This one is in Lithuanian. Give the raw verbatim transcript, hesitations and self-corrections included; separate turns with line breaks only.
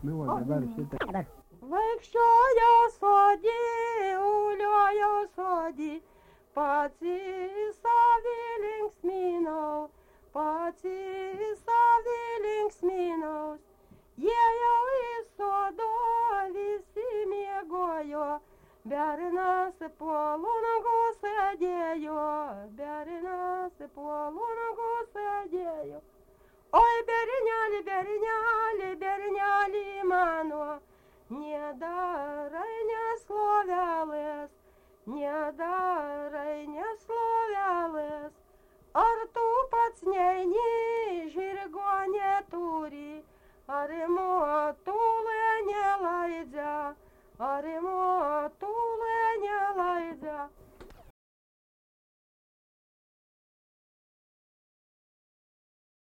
Vaikščiojo sodį, uliojo sodį, pats į savį linksminau, pats į savį linksminaus. Jie jau į sodo visi miegojo, bernas po lungu sėdėjo, bernas po lungu sėdėjo. Oi, berneli, berneli, berneli mano, nedarai neslovelės, nedarai neslovelės. Ar tu pats neini, žirgo neturi, ar motulė neleidžia, ar